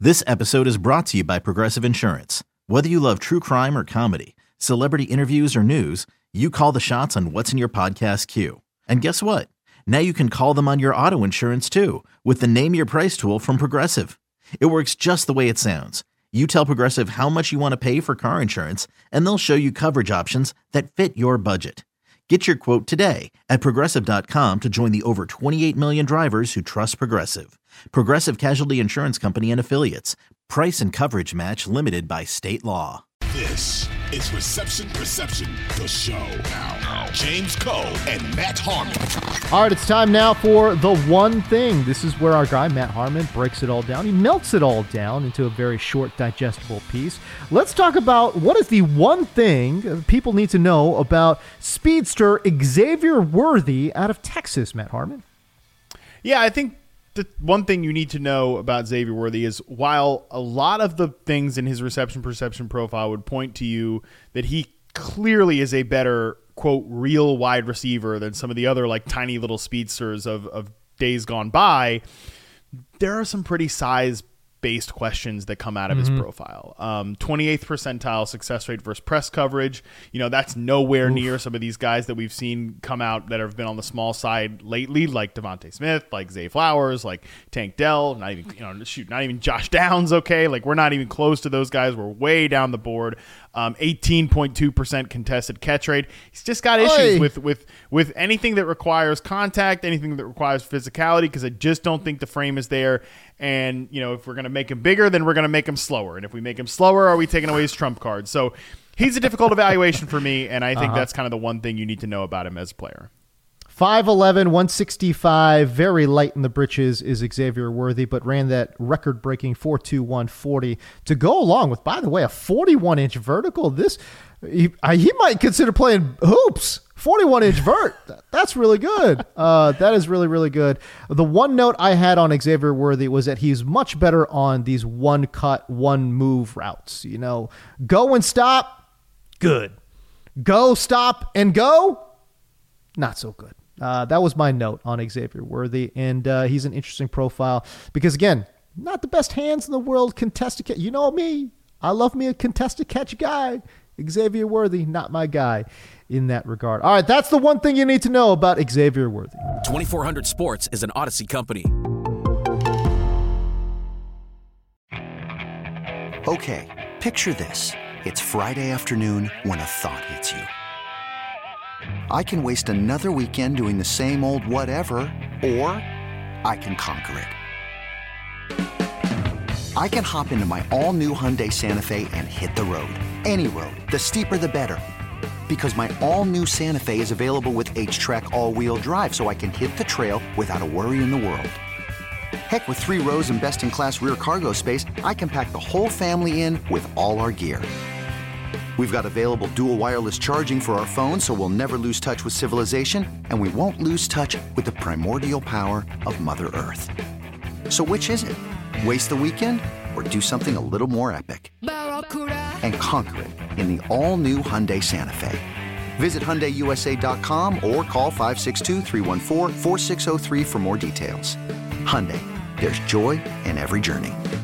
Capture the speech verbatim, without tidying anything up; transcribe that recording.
This episode is brought to you by Progressive Insurance. Whether you love true crime or comedy, celebrity interviews or news, you call the shots on what's in your podcast queue. And guess what? Now you can call them on your auto insurance too with the Name Your Price tool from Progressive. It works just the way it sounds. You tell Progressive how much you want to pay for car insurance, and they'll show you coverage options that fit your budget. Get your quote today at Progressive dot com to join the over twenty-eight million drivers who trust Progressive. Progressive Casualty Insurance Company and Affiliates. Price and coverage match limited by state law. This is Reception Perception, the show. Now, James Koh and Matt Harmon. All right, it's time now for The One Thing. This is where our guy, Matt Harmon, breaks it all down. He melts it all down into a very short, digestible piece. Let's talk about what is the one thing people need to know about speedster Xavier Worthy out of Texas, Matt Harmon. Yeah, I think the one thing you need to know about Xavier Worthy is while a lot of the things in his reception perception profile would point to you that he clearly is a better, quote, real wide receiver than some of the other like tiny little speedsters of, of days gone by, there are some pretty size based questions that come out of mm-hmm. his profile. Um, twenty-eighth percentile success rate versus press coverage. You know, that's nowhere Oof. near some of these guys that we've seen come out that have been on the small side lately, like Devontae Smith, like Zay Flowers, like Tank Dell, not even, you know, shoot, not even Josh Downs. Okay. Like we're not even close to those guys. We're way down the board. Um, eighteen point two percent contested catch rate. He's just got issues Oy. with, with, with anything that requires contact, anything that requires physicality, because I just don't think the frame is there. And, you know, if we're going to make him bigger, then we're going to make him slower. And if we make him slower, are we taking away his trump card? So he's a difficult evaluation for me, and I think uh-huh. that's kind of the one thing you need to know about him as a player. five eleven, one sixty-five, very light in the britches is Xavier Worthy, but ran that record-breaking four two one forty to go along with, by the way, a forty-one inch vertical. This he, he might consider playing hoops. forty-one inch vert. That's really good. Uh, that is really, really good. The one note I had on Xavier Worthy was that he's much better on these one cut, one move routes. You know, go and stop, good. Go, stop, and go, not so good. Uh, that was my note on Xavier Worthy, and uh, he's an interesting profile because, again, not the best hands in the world, contested catch. You know me. I love me a contested catch guy. Xavier Worthy, not my guy in that regard. All right, that's the one thing you need to know about Xavier Worthy. twenty-four hundred Sports is an Odyssey company. Okay, picture this. It's Friday afternoon when a thought hits you. I can waste another weekend doing the same old whatever, or I can conquer it. I can hop into my all-new Hyundai Santa Fe and hit the road. Any road. The steeper, the better. Because my all-new Santa Fe is available with H-Track all-wheel drive, so I can hit the trail without a worry in the world. Heck, with three rows and best-in-class rear cargo space, I can pack the whole family in with all our gear. We've got available dual wireless charging for our phones, so we'll never lose touch with civilization, and we won't lose touch with the primordial power of Mother Earth. So which is it? Waste the weekend or do something a little more epic? And conquer it in the all-new Hyundai Santa Fe. Visit Hyundai U S A dot com or call five six two, three one four, four six zero three for more details. Hyundai, there's joy in every journey.